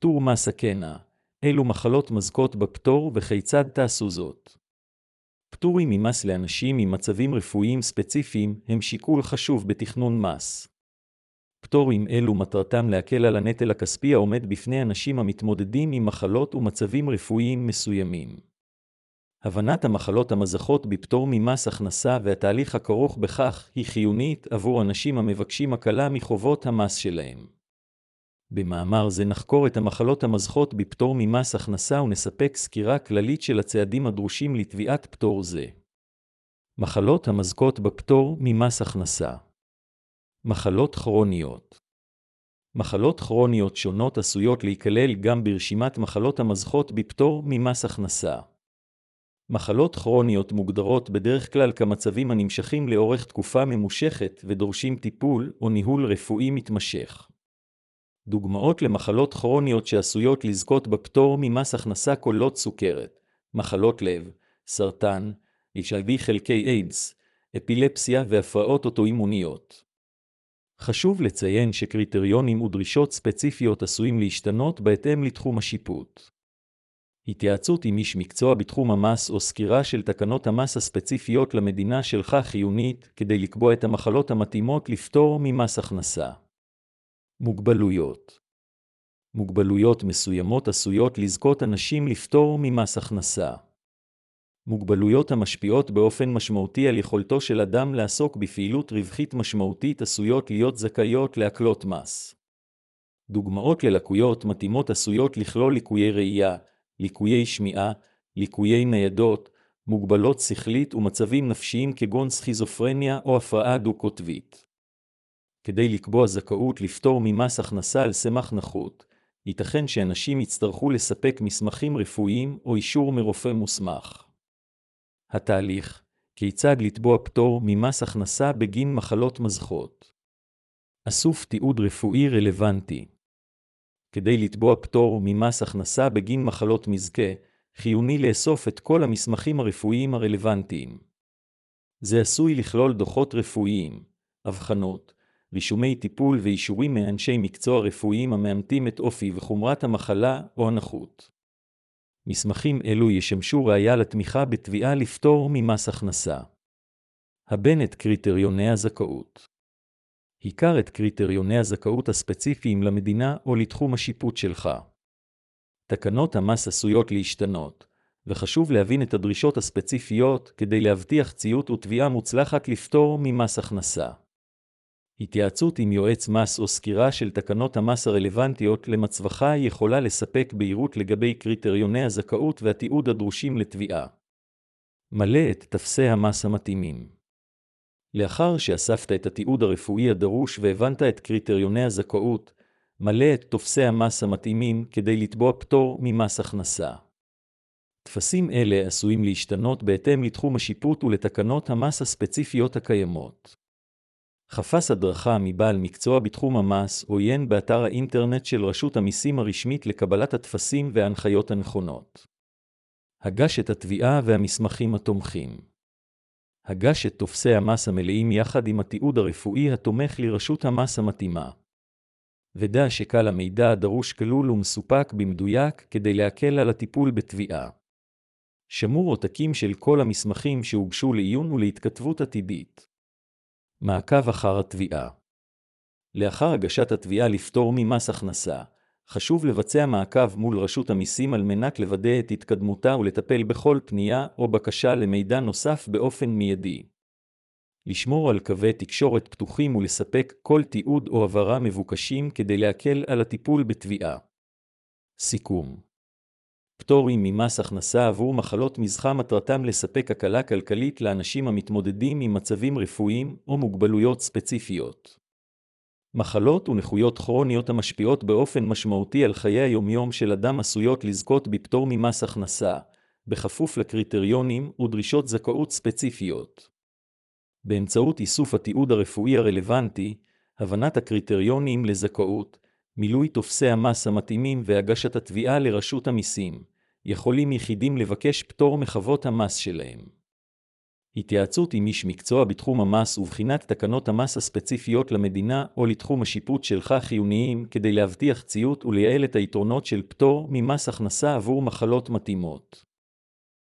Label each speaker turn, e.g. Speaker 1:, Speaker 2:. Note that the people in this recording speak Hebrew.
Speaker 1: פטור מס הקנא. אילו מחלות מזכות בפטור וכיצד תעשו זאת? פטורים ממס לאנשים עם מצבים רפואיים ספציפיים הם שיקול חשוב בתכנון מס. פטורים אלו מטרתם להקל על הנטל הכספי העומד בפני אנשים המתמודדים עם מחלות ומצבים רפואיים מסוימים. הבנת המחלות המזכות בפטור ממס הכנסה והתהליך הכרוך בכך היא חיונית עבור אנשים המבקשים הקלה מחובות המס שלהם. במאמר זה נחקור את המחלות המזכות בפטור ממס הכנסה ונספק סקירה כללית של הצעדים הדרושים לתביעת פטור זה. מחלות המזכות בפטור ממס הכנסה. מחלות כרוניות. מחלות כרוניות שונות עשויות להיכלל גם ברשימת מחלות המזכות בפטור ממס הכנסה. מחלות כרוניות מוגדרות בדרך כלל כמצבים הנמשכים לאורך תקופה ממושכת ודורשים טיפול או ניהול רפואי מתמשך. דוגמאות למחלות כרוניות שעשויות לזכות בפטור ממס הכנסה כוללות סוכרת, מחלות לב, סרטן, HIV חלקי איידס, אפילפסיה והפרעות אוטואימוניות. חשוב לציין שקריטריונים ודרישות ספציפיות עשויים להשתנות בהתאם לתחום השיפוט. התייעצות עם איש מקצוע בתחום המס או סקירה של תקנות המס הספציפיות למדינה שלך חיונית כדי לקבוע את המחלות המתאימות לפטור ממס הכנסה. מוגבלויות. מוגבלויות מסוימות עשויות לזכות אנשים לפטור ממס הכנסה. מוגבלויות המשפיעות באופן משמעותי על יכולתו של אדם לעסוק בפעילות רווחית משמעותית עשויות להיות זכאיות להקלות מס. דוגמאות ללקויות מתאימות עשויות לכלול ליקויי ראייה, ליקויי שמיעה, ליקויי ניידות, מוגבלות שכלית ומצבים נפשיים כגון סכיזופרניה או הפרעה דו-קוטבית. כדי לקבוע זכאות לפטור ממס הכנסה על סמך נכות, ייתכן שאנשים יצטרכו לספק מסמכים רפואיים או אישור מרופא מוסמך. התהליך, כיצד לתבוע פטור ממס הכנסה בגין מחלות מזכות. אסוף תיעוד רפואי רלוונטי. כדי לתבוע פטור ממס הכנסה בגין מחלות מזכה, חיוני לאסוף את כל המסמכים הרפואיים הרלוונטיים. זה עשוי לכלול דוחות רפואיים, אבחנות, רישומי טיפול ואישורים מאנשי מקצוע רפואיים המאמתים את אופי וחומרת המחלה או הנכות. מסמכים אלו ישמשו ראיה לתמיכה בתביעה לפטור ממס הכנסה. הבן את קריטריוני הזכאות. הכר את קריטריוני הזכאות הספציפיים למדינה או לתחום השיפוט שלך. תקנות המס עשויות להשתנות, וחשוב להבין את הדרישות הספציפיות כדי להבטיח ציות ותביעה מוצלחת לפטור ממס הכנסה. התייעצות עם יועץ מס או סקירה של תקנות המס הרלוונטיות למצבך יכולה לספק בהירות לגבי קריטריוני הזכאות והתיעוד הדרושים לתביעה. מלא את טפסי המס המתאימים. לאחר שאספת את התיעוד הרפואי הדרוש והבנת את קריטריוני הזכאות, מלא את טפסי המס המתאימים כדי לתבוע פטור ממס הכנסה. טפסים אלה עשויים להשתנות בהתאם לתחום השיפוט ולתקנות המס הספציפיות הקיימות. חפש הדרכה מבעל מקצוע בתחום המס או עיין באתר האינטרנט של רשות המיסים הרשמית לקבלת הטפסים וההנחיות הנכונות. הגש את התביעה והמסמכים התומכים. הגש את טופסי המס המלאים יחד עם התיעוד הרפואי התומך לרשות המס המתאימה. ודע שקל המידע הדרוש כלול ומסופק במדויק כדי להקל על הטיפול בתביעה. שמור עותקים של כל המסמכים שהוגשו לעיון ולהתכתבות עתידית. מעקב אחר התביעה. לאחר הגשת התביעה לפטור ממס הכנסה, חשוב לבצע מעקב מול רשות המיסים על מנת לוודא את התקדמותה ולטפל בכל פנייה או בקשה למידע נוסף באופן מיידי. לשמור על קווי תקשורת פתוחים ולספק כל תיעוד או הבהרה מבוקשים כדי להקל על הטיפול בתביעה. סיכום. פטורים ממס הכנסה עבור מחלות מזכה מטרתם לספק הקלה כלכלית לאנשים המתמודדים עם מצבים רפואיים או מוגבלויות ספציפיות. מחלות ונכויות כרוניות המשפיעות באופן משמעותי על חיי היומיום של אדם עשויות לזכות בפטור ממס הכנסה, בכפוף לקריטריונים ודרישות זכאות ספציפיות. באמצעות איסוף התיעוד הרפואי הרלוונטי, הבנת הקריטריונים לזכאות, מילוי טופסי המס המתאימים והגשת התביעה לרשות המיסים, יכולים יחידים לבקש פטור מחובות המס שלהם. התייעצות עם איש מקצוע בתחום המס ובחינת תקנות המס הספציפיות למדינה או לתחום השיפוט שלך חיוניים כדי להבטיח ציות ולייעל את היתרונות של פטור ממס הכנסה עבור מחלות מתאימות.